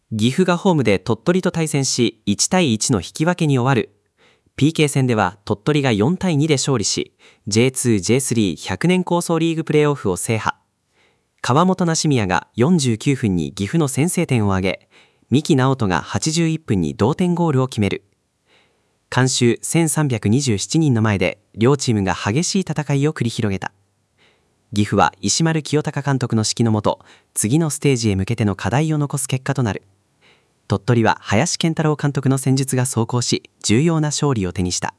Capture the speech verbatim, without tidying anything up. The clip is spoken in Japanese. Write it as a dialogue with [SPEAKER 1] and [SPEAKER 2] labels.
[SPEAKER 1] 岐阜がホームで鳥取と対戦しいちたいいちの引き分けに終わる。 ピーケー 戦では鳥取がよんたいにで勝利し ジェイツー、ジェイスリーひゃくねん構想リーグプレーオフを制覇。川本梨宮がよんじゅうきゅうふんに岐阜の先制点を挙げ、三木直人がはちじゅういっぷんに同点ゴールを決める。観衆せんさんびゃくにじゅうななにんの前で両チームが激しい戦いを繰り広げた。岐阜は石丸清隆監督の指揮のもと、次のステージへ向けての課題を残す結果となる。鳥取は林健太郎監督の戦術が奏功し、重要な勝利を手にした。